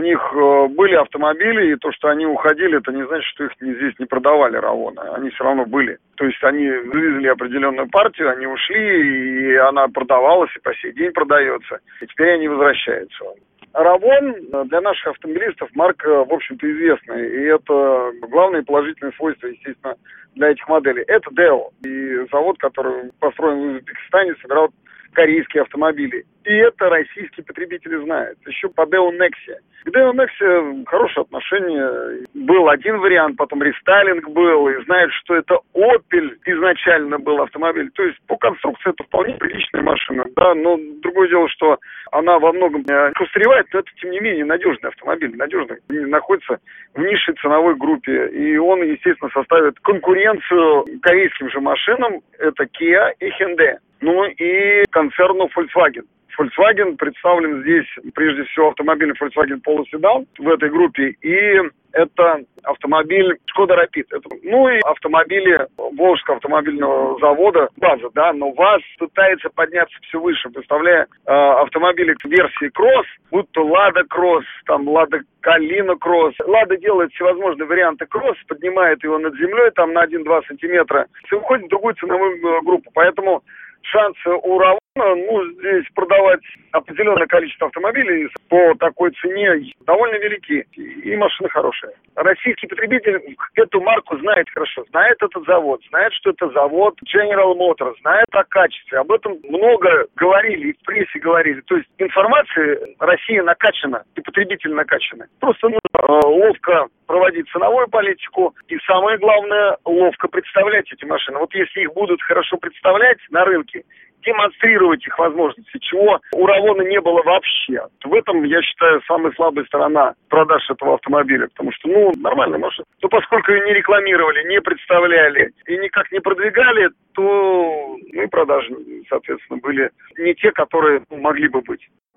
них были автомобили, и то, что они уходили, это не значит, что их здесь не продавали Равона. Они все равно были. То есть они вывезли определенную партию, они ушли, и она продавалась, и по сей день продается. И теперь они возвращаются. Равон для наших автомобилистов марка, в общем-то, известная. И это главное положительное свойство, естественно, для этих моделей. Это Deo. И завод, который построен в Узбекистане, собирал корейские автомобили. И это российские потребители знают. Еще по Deo Nexia. К Deo Nexia хорошее отношение. Был один вариант, потом рестайлинг был. И знают, что это Opel изначально был автомобиль. То есть по конструкции это вполне приличная машина. Да, но другое дело, что она во многом устаревает, но это, тем не менее, надежный автомобиль. Надежный. Находится в низшей ценовой группе. И он, естественно, составит конкуренцию корейским же машинам. Это Kia и Hyundai. Ну и концерну Volkswagen. Volkswagen представлен здесь, прежде всего, автомобиль Volkswagen Polo Sedan в этой группе. И это автомобиль Skoda Rapid. Ну и автомобили Волжского автомобильного завода «ВАЗа». Да? Но ВАЗ пытается подняться все выше, представляя автомобили версии кросс, будь то Лада Кросс, там Лада Калина Кросс. Лада делает всевозможные варианты кросс, поднимает его над землей там на 1-2 сантиметра и выходит в другую ценовую группу. Поэтому шансы у Равона, здесь продавать определенное количество автомобилей по такой цене довольно велики. И машины хорошие. Российский потребитель эту марку знает хорошо. Знает этот завод, знает, что это завод General Motors, знает о качестве. Об этом много говорили, и в прессе говорили. То есть информация Россия накачана, и потребители накачаны. Просто нужно ловко проводить ценовую политику и, самое главное, ловко представлять эти машины. Вот если их будут хорошо представлять на рынке, демонстрировать их возможности, чего у Равона не было вообще. В этом, я считаю, самая слабая сторона продаж этого автомобиля, потому что, нормальная машина. Но поскольку ее не рекламировали, не представляли и никак не продвигали, то и продажи, соответственно, были не те, которые могли бы быть.